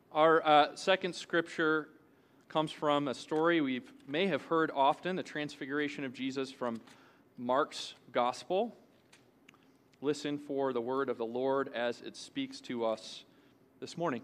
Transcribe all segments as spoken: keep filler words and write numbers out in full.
Our uh, second scripture comes from a story we may have heard often, the transfiguration of Jesus from Mark's gospel. Listen for the word of the Lord as it speaks to us this morning.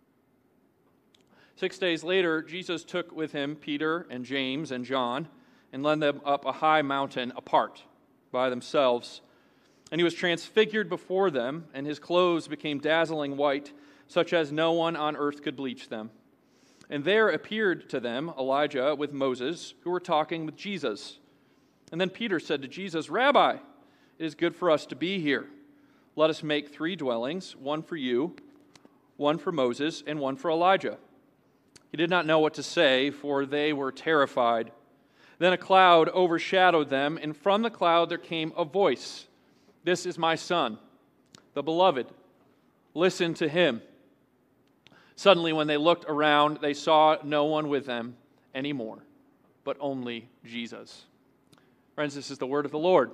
Six days later, Jesus took with him Peter and James and John and led them up a high mountain apart by themselves. And he was transfigured before them, and his clothes became dazzling white, such as no one on earth could bleach them. And there appeared to them Elijah with Moses, who were talking with Jesus. And then Peter said to Jesus, "Rabbi, it is good for us to be here. Let us make three dwellings, one for you, one for Moses, and one for Elijah." He did not know what to say, for they were terrified. Then a cloud overshadowed them, and from the cloud there came a voice. "This is my Son, the Beloved. Listen to him." Suddenly, when they looked around, they saw no one with them anymore, but only Jesus. Friends, this is the word of the Lord.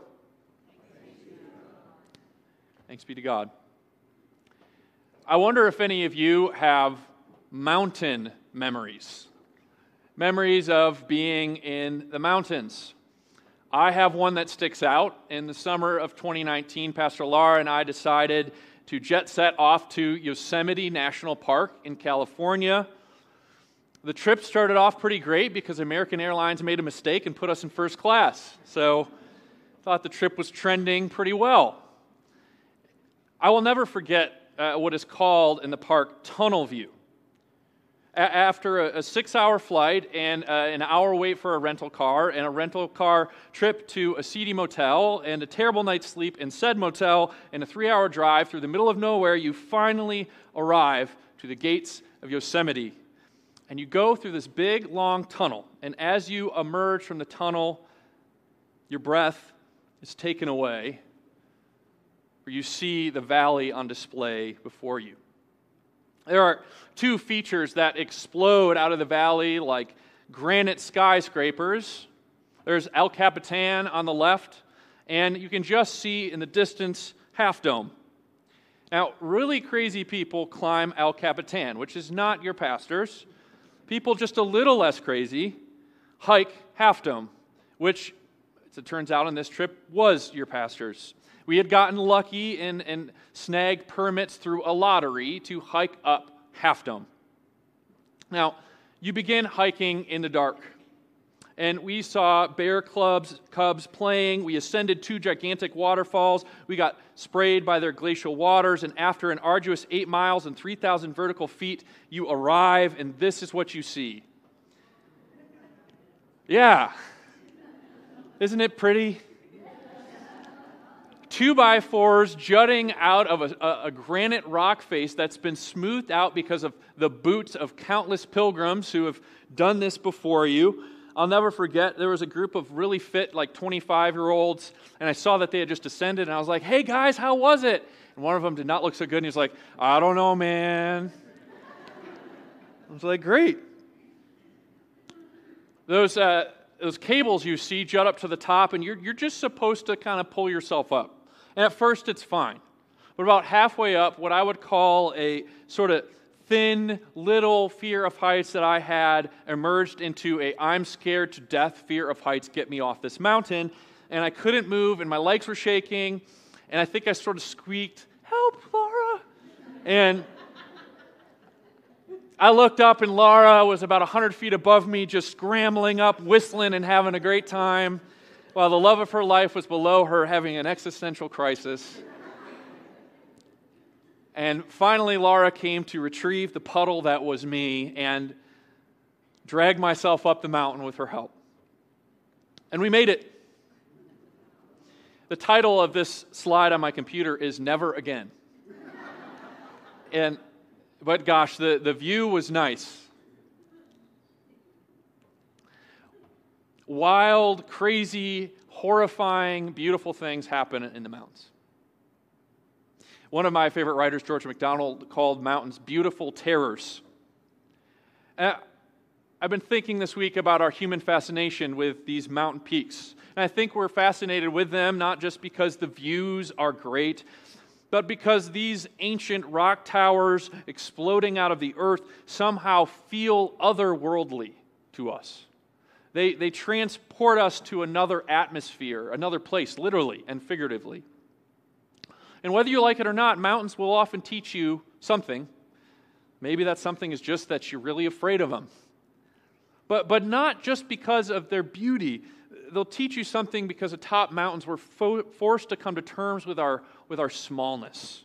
Thanks be to God. I wonder if any of you have mountain memories. Memories of being in the mountains. I have one that sticks out. In the summer of twenty nineteen, Pastor Laura and I decided to jet set off to Yosemite National Park in California. The trip started off pretty great because American Airlines made a mistake and put us in first class. So I thought the trip was trending pretty well. I will never forget uh, what is called in the park tunnel view. After a six-hour flight and uh, an hour wait for a rental car and a rental car trip to a seedy motel and a terrible night's sleep in said motel and a three-hour drive through the middle of nowhere, you finally arrive to the gates of Yosemite. And you go through this big, long tunnel. And as you emerge from the tunnel, your breath is taken away, for you see the valley on display before you. There are two features that explode out of the valley like granite skyscrapers. There's El Capitan on the left, and you can just see in the distance Half Dome. Now, really crazy people climb El Capitan, which is not your pastors. People just a little less crazy hike Half Dome, which, as it turns out on this trip, was your pastors. We had gotten lucky and, and snagged permits through a lottery to hike up Half Dome. Now, you begin hiking in the dark, and we saw bear clubs, cubs playing. We ascended two gigantic waterfalls. We got sprayed by their glacial waters, and after an arduous eight miles and three thousand vertical feet, you arrive, and this is what you see. Yeah. Isn't it pretty? Two by fours jutting out of a, a, a granite rock face that's been smoothed out because of the boots of countless pilgrims who have done this before you. I'll never forget, there was a group of really fit, like twenty-five-year-olds, and I saw that they had just ascended, and I was like, "Hey guys, how was it?" And one of them did not look so good, and he was like, "I don't know, man." I was like, "Great." Those uh, those cables you see jut up to the top, and you're you're just supposed to kind of pull yourself up. And at first, it's fine. But about halfway up, what I would call a sort of thin, little fear of heights that I had emerged into a I'm scared to death fear of heights, get me off this mountain. And I couldn't move, and my legs were shaking, and I think I sort of squeaked, "Help, Laura!" And I looked up, and Laura was about one hundred feet above me, just scrambling up, whistling, and having a great time, while the love of her life was below her, having an existential crisis. And finally, Laura came to retrieve the puddle that was me and drag myself up the mountain with her help. And we made it. The title of this slide on my computer is Never Again. And But gosh, the, the view was nice. Wild, crazy, horrifying, beautiful things happen in the mountains. One of my favorite writers, George MacDonald, called mountains beautiful terrors. And I've been thinking this week about our human fascination with these mountain peaks. And I think we're fascinated with them not just because the views are great, but because these ancient rock towers exploding out of the earth somehow feel otherworldly to us. They, they transport us to another atmosphere, another place, literally and figuratively. And whether you like it or not, mountains will often teach you something. Maybe that something is just that you're really afraid of them. But, but not just because of their beauty. They'll teach you something because atop mountains we're fo- forced to come to terms with our, with our smallness,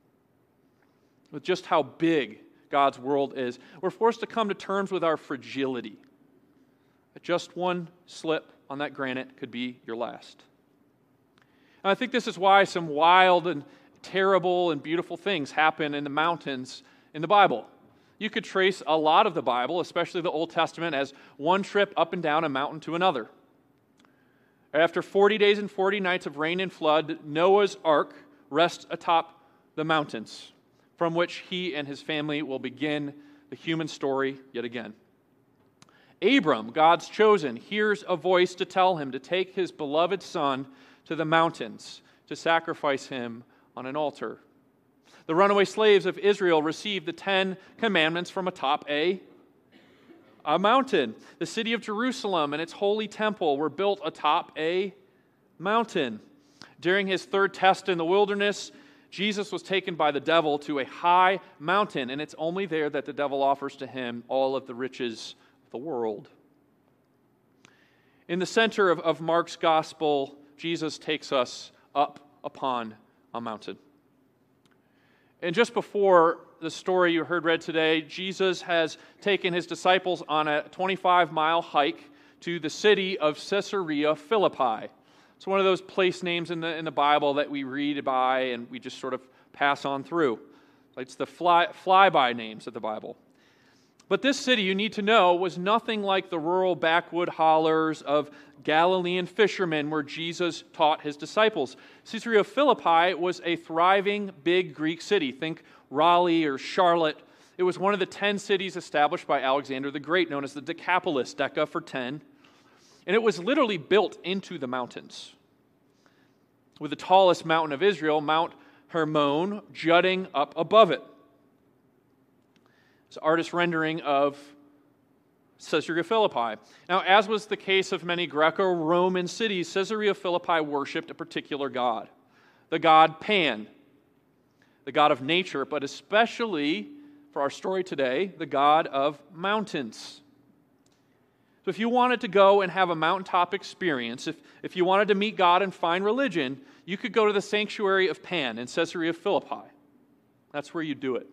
with just how big God's world is. We're forced to come to terms with our fragility. Just one slip on that granite could be your last. And I think this is why some wild and terrible and beautiful things happen in the mountains in the Bible. You could trace a lot of the Bible, especially the Old Testament, as one trip up and down a mountain to another. After forty days and forty nights of rain and flood, Noah's ark rests atop the mountains, from which he and his family will begin the human story yet again. Abram, God's chosen, hears a voice to tell him to take his beloved son to the mountains to sacrifice him on an altar. The runaway slaves of Israel received the Ten Commandments from atop a, a mountain. The city of Jerusalem and its holy temple were built atop a mountain. During his third test in the wilderness, Jesus was taken by the devil to a high mountain, and it's only there that the devil offers to him all of the riches of the world. In the center of, of Mark's gospel, Jesus takes us up upon a mountain. And just before the story you heard read today, Jesus has taken his disciples on a twenty-five mile hike to the city of Caesarea Philippi. It's one of those place names in the in the Bible that we read by and we just sort of pass on through. It's the fly, fly-by names of the Bible. But this city, you need to know, was nothing like the rural backwood hollers of Galilean fishermen where Jesus taught his disciples. Caesarea Philippi was a thriving, big Greek city. Think Raleigh or Charlotte. It was one of the ten cities established by Alexander the Great, known as the Decapolis, Deca for ten. And it was literally built into the mountains, with the tallest mountain of Israel, Mount Hermon, jutting up above it. It's an artist's rendering of Caesarea Philippi. Now, as was the case of many Greco-Roman cities, Caesarea Philippi worshipped a particular god, the god Pan, the god of nature, but especially, for our story today, the god of mountains. So if you wanted to go and have a mountaintop experience, if, if you wanted to meet God and find religion, you could go to the sanctuary of Pan in Caesarea Philippi. That's where you do it.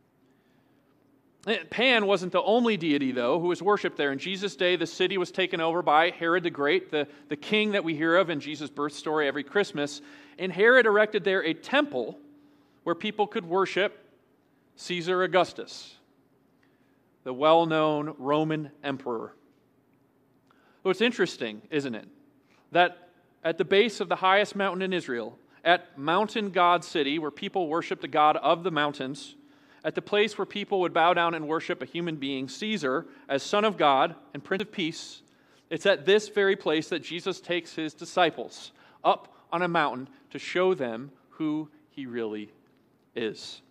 Pan wasn't the only deity, though, who was worshipped there. In Jesus' day, the city was taken over by Herod the Great, the, the king that we hear of in Jesus' birth story every Christmas. And Herod erected there a temple where people could worship Caesar Augustus, the well-known Roman emperor. So it's interesting, isn't it, that at the base of the highest mountain in Israel, at Mountain God City, where people worship the God of the mountains, at the place where people would bow down and worship a human being, Caesar, as Son of God and Prince of Peace, it's at this very place that Jesus takes his disciples up on a mountain to show them who he really is.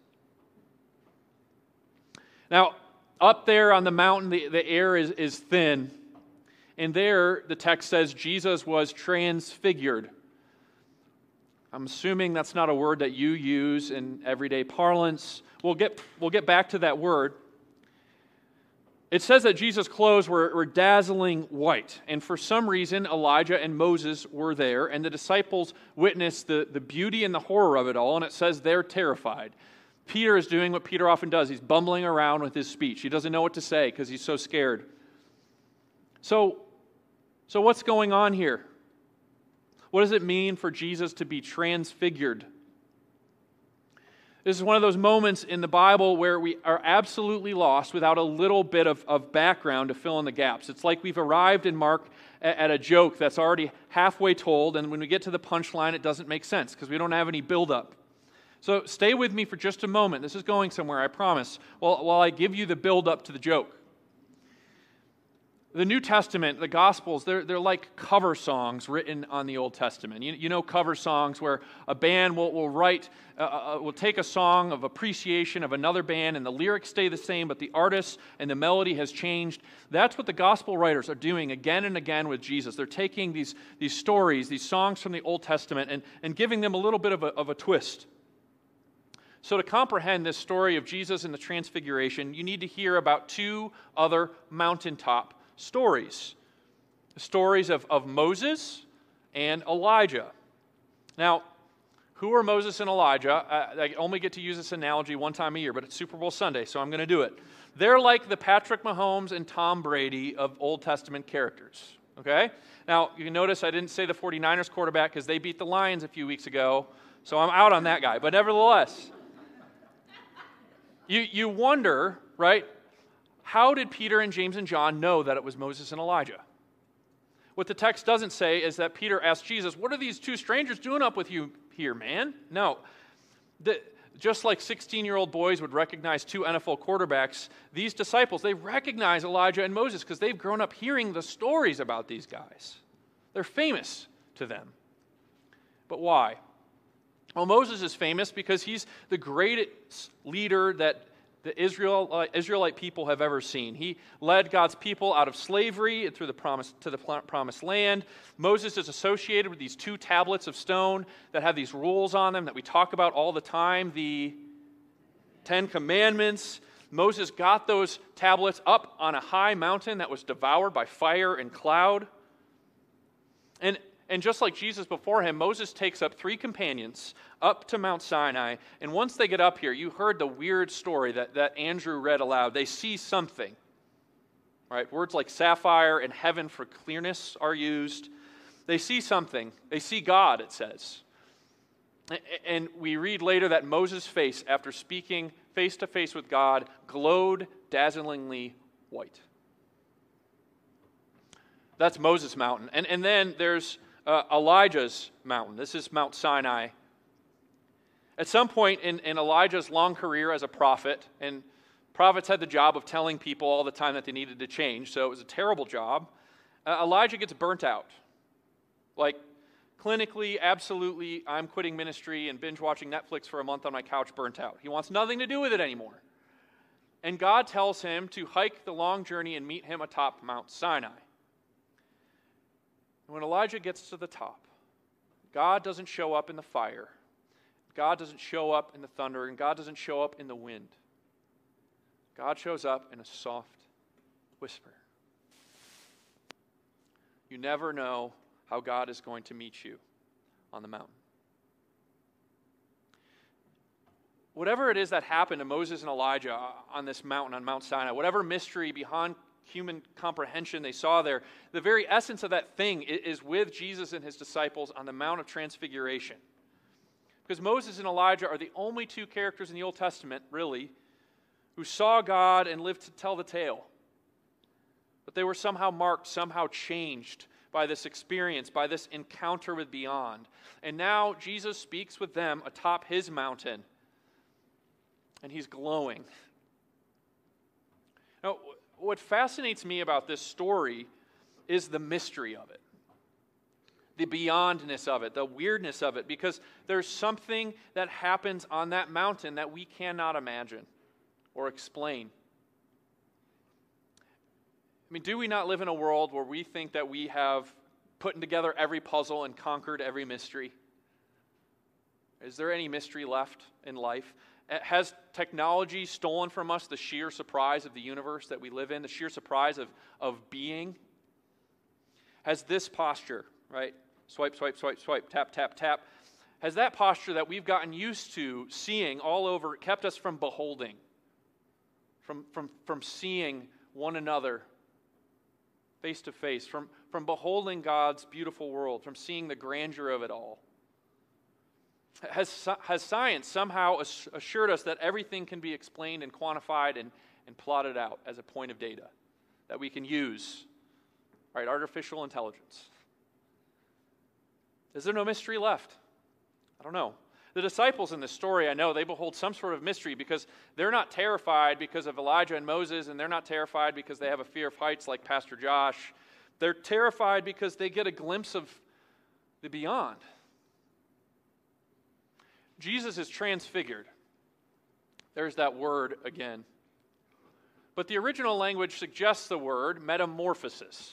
Now, up there on the mountain, the, the air is, is thin, and there the text says Jesus was transfigured. I'm assuming that's not a word that you use in everyday parlance. We'll get, we'll get back to that word. It says that Jesus' clothes were, were dazzling white, and for some reason Elijah and Moses were there, and the disciples witnessed the, the beauty and the horror of it all, and it says they're terrified. Peter is doing what Peter often does. He's bumbling around with his speech. He doesn't know what to say because he's so scared. So, so what's going on here? What does it mean for Jesus to be transfigured? This is one of those moments in the Bible where we are absolutely lost without a little bit of, of background to fill in the gaps. It's like we've arrived in Mark at, at a joke that's already halfway told, and when we get to the punchline, it doesn't make sense because we don't have any buildup. So stay with me for just a moment. This is going somewhere, I promise, while, while I give you the buildup to the joke. The New Testament, the Gospels, they're, they're like cover songs written on the Old Testament. You, you know cover songs where a band will, will write, uh, uh, will take a song of appreciation of another band and the lyrics stay the same, but the artist and the melody has changed. That's what the Gospel writers are doing again and again with Jesus. They're taking these, these stories, these songs from the Old Testament and, and giving them a little bit of a, of a twist. So to comprehend this story of Jesus and the Transfiguration, you need to hear about two other mountaintop stories. The stories of, of Moses and Elijah. Now, who are Moses and Elijah? I, I only get to use this analogy one time a year, but it's Super Bowl Sunday, so I'm going to do it. They're like the Patrick Mahomes and Tom Brady of Old Testament characters. Okay? Now, you can notice I didn't say the 49ers quarterback because they beat the Lions a few weeks ago, so I'm out on that guy. But nevertheless, you, you wonder, right? How did Peter and James and John know that it was Moses and Elijah? What the text doesn't say is that Peter asked Jesus, "What are these two strangers doing up with you here, man?" No. The, just like sixteen-year-old boys would recognize two N F L quarterbacks, these disciples, they recognize Elijah and Moses because they've grown up hearing the stories about these guys. They're famous to them. But why? Well, Moses is famous because he's the greatest leader that the Israel, Israelite people have ever seen. He led God's people out of slavery through the promise to the promised land. Moses is associated with these two tablets of stone that have these rules on them that we talk about all the time, the Ten Commandments. Moses got those tablets up on a high mountain that was devoured by fire and cloud. And And just like Jesus before him, Moses takes up three companions up to Mount Sinai. And once they get up here, you heard the weird story that, that Andrew read aloud. They see something. Right? Words like sapphire and heaven for clearness are used. They see something. They see God, it says. And we read later that Moses' face, after speaking face to face with God, glowed dazzlingly white. That's Moses' mountain. And, and then there's Uh, Elijah's mountain. This is Mount Sinai. At some point in, in Elijah's long career as a prophet, and prophets had the job of telling people all the time that they needed to change, so it was a terrible job, uh, Elijah gets burnt out. Like, clinically, absolutely, I'm quitting ministry and binge watching Netflix for a month on my couch, burnt out. He wants nothing to do with it anymore. And God tells him to hike the long journey and meet him atop Mount Sinai. When Elijah gets to the top, God doesn't show up in the fire. God doesn't show up in the thunder, and God doesn't show up in the wind. God shows up in a soft whisper. You never know how God is going to meet you on the mountain. Whatever it is that happened to Moses and Elijah on this mountain, on Mount Sinai, whatever mystery beyond human comprehension they saw there, the very essence of that thing is with Jesus and his disciples on the Mount of Transfiguration. Because Moses and Elijah are the only two characters in the Old Testament, really, who saw God and lived to tell the tale. But they were somehow marked, somehow changed by this experience, by this encounter with beyond. And now Jesus speaks with them atop his mountain, and he's glowing. Now, what fascinates me about this story is the mystery of it, the beyondness of it, the weirdness of it, because there's something that happens on that mountain that we cannot imagine or explain. I mean, do we not live in a world where we think that we have put together every puzzle and conquered every mystery? Is there any mystery left in life? Has technology stolen from us the sheer surprise of the universe that we live in, the sheer surprise of, of being? Has this posture, right? Swipe, swipe, swipe, swipe, tap, tap, tap. Has that posture that we've gotten used to seeing all over kept us from beholding, from, from, from seeing one another face to face, from, from beholding God's beautiful world, from seeing the grandeur of it all? Has, has science somehow assured us that everything can be explained and quantified and, and plotted out as a point of data that we can use? Right, artificial intelligence. Is there no mystery left? I don't know. The disciples in this story, I know, they behold some sort of mystery because they're not terrified because of Elijah and Moses, and they're not terrified because they have a fear of heights like Pastor Josh. They're terrified because they get a glimpse of the beyond. Jesus is transfigured. There's that word again. But the original language suggests the word metamorphosis.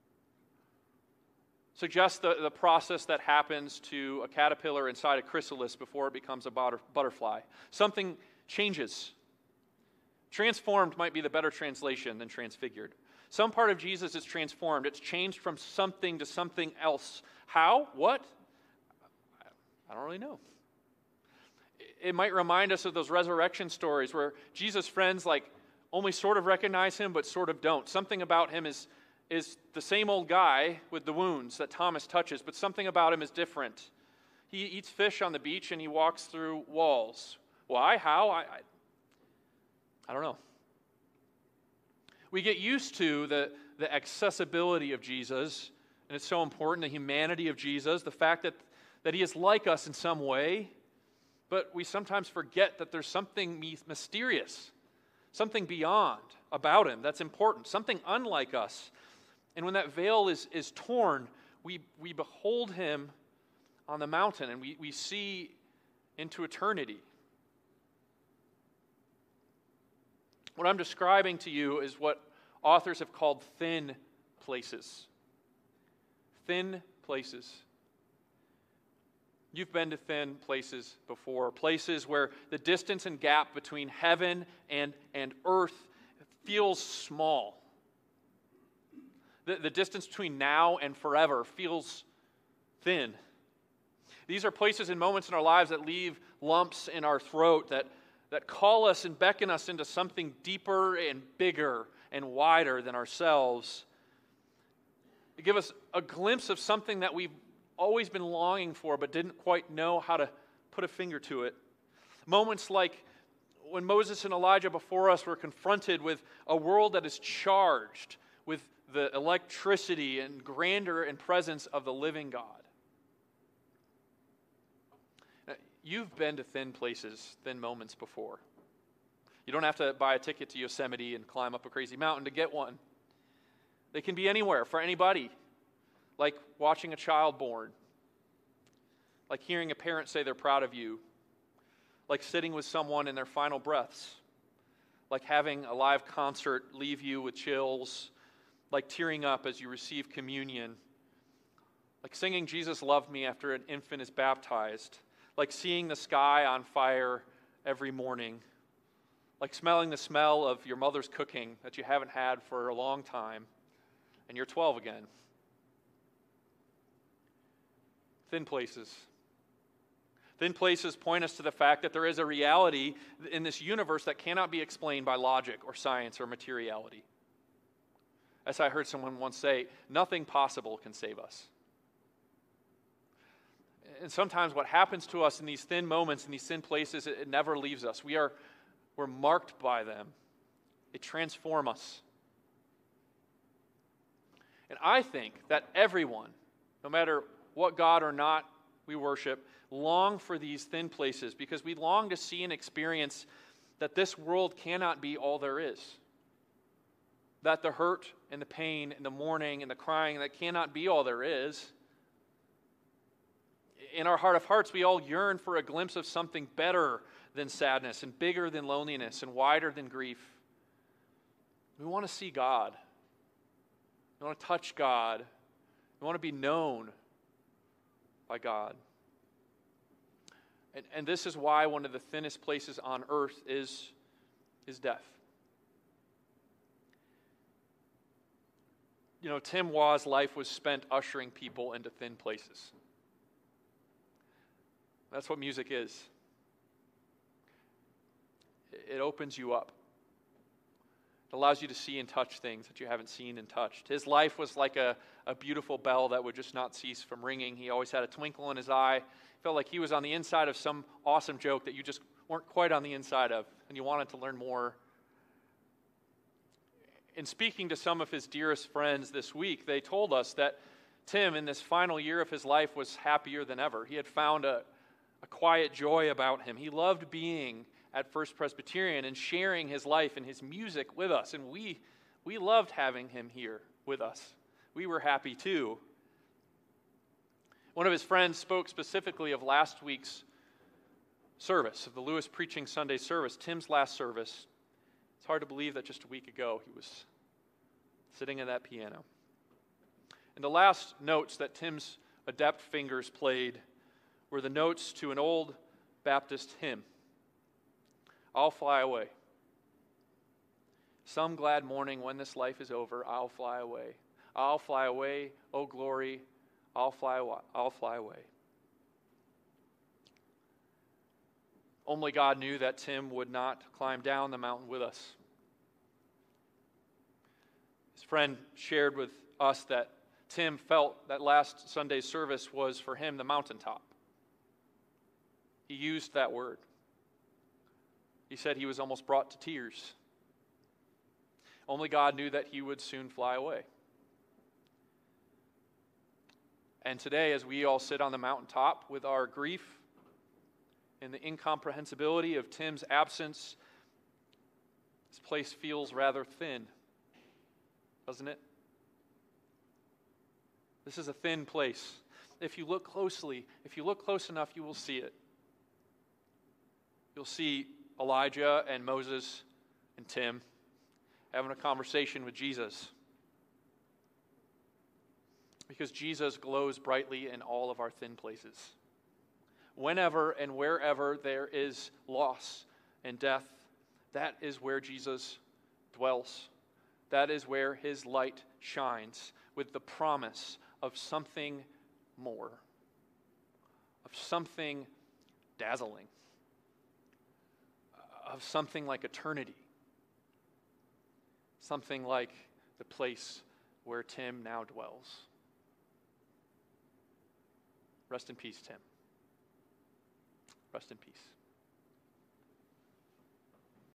Suggests the, the process that happens to a caterpillar inside a chrysalis before it becomes a butter, butterfly. Something changes. Transformed might be the better translation than transfigured. Some part of Jesus is transformed. It's changed from something to something else. How? What? I don't really know. It might remind us of those resurrection stories where Jesus' friends like only sort of recognize him but sort of don't. Something about him is is the same old guy with the wounds that Thomas touches, but something about him is different. He eats fish on the beach and he walks through walls. Why? How? I, I, I don't know. We get used to the, the accessibility of Jesus, and it's so important, the humanity of Jesus, the fact that, that he is like us in some way, but we sometimes forget that there's something mysterious, something beyond about him that's important, something unlike us. And when that veil is, is torn, we, we behold him on the mountain and we, we see into eternity. What I'm describing to you is what authors have called thin places. Thin places. You've been to thin places before, places where the distance and gap between heaven and, and earth feels small. The, the distance between now and forever feels thin. These are places and moments in our lives that leave lumps in our throat, that, that call us and beckon us into something deeper and bigger and wider than ourselves. They give us a glimpse of something that we've always been longing for but didn't quite know how to put a finger to it. Moments like when Moses and Elijah before us were confronted with a world that is charged with the electricity and grandeur and presence of the living God. Now, you've been to thin places, thin moments before. You don't have to buy a ticket to Yosemite and climb up a crazy mountain to get one. They can be anywhere for anybody, like watching a child born, like hearing a parent say they're proud of you, like sitting with someone in their final breaths, like having a live concert leave you with chills, like tearing up as you receive communion, like singing Jesus Loved Me after an infant is baptized, like seeing the sky on fire every morning, like smelling the smell of your mother's cooking that you haven't had for a long time, and you're twelve again. Thin places. Thin places point us to the fact that there is a reality in this universe that cannot be explained by logic or science or materiality. As I heard someone once say, nothing possible can save us. And sometimes what happens to us in these thin moments, in these thin places, it, it never leaves us. We are, we're marked by them. They transform us. And I think that everyone, no matter what God or not we worship, long for these thin places because we long to see and experience that this world cannot be all there is. That the hurt and the pain and the mourning and the crying, that cannot be all there is. In our heart of hearts, we all yearn for a glimpse of something better than sadness and bigger than loneliness and wider than grief. We want to see God. We want to touch God. We want to be known by God. And, and this is why one of the thinnest places on earth is, is death. You know, Tim Waugh's life was spent ushering people into thin places. That's what music is. It opens you up. It allows you to see and touch things that you haven't seen and touched. His life was like a, a beautiful bell that would just not cease from ringing. He always had a twinkle in his eye. Felt like he was on the inside of some awesome joke that you just weren't quite on the inside of, and you wanted to learn more. In speaking to some of his dearest friends this week, they told us that Tim, in this final year of his life, was happier than ever. He had found a, a quiet joy about him. He loved being at First Presbyterian and sharing his life and his music with us, and we, we loved having him here with us. We were happy too. One of his friends spoke specifically of last week's service, of the Lewis Preaching Sunday service, Tim's last service. It's hard to believe that just a week ago he was sitting at that piano. And the last notes that Tim's adept fingers played were the notes to an old Baptist hymn, "I'll Fly Away." Some glad morning when this life is over, I'll fly away. I'll fly away, oh glory, I'll fly away. I'll fly away. Only God knew that Tim would not climb down the mountain with us. His friend shared with us that Tim felt that last Sunday's service was for him the mountaintop. He used that word. He said he was almost brought to tears. Only God knew that he would soon fly away. And today, as we all sit on the mountaintop with our grief and the incomprehensibility of Tim's absence, this place feels rather thin, doesn't it? This is a thin place. If you look closely, if you look close enough, you will see it. You'll see Elijah and Moses and Tim having a conversation with Jesus. Because Jesus glows brightly in all of our thin places. Whenever and wherever there is loss and death, that is where Jesus dwells. That is where his light shines with the promise of something more, of something dazzling, of something like eternity, something like the place where Tim now dwells. Rest in peace, Tim. Rest in peace.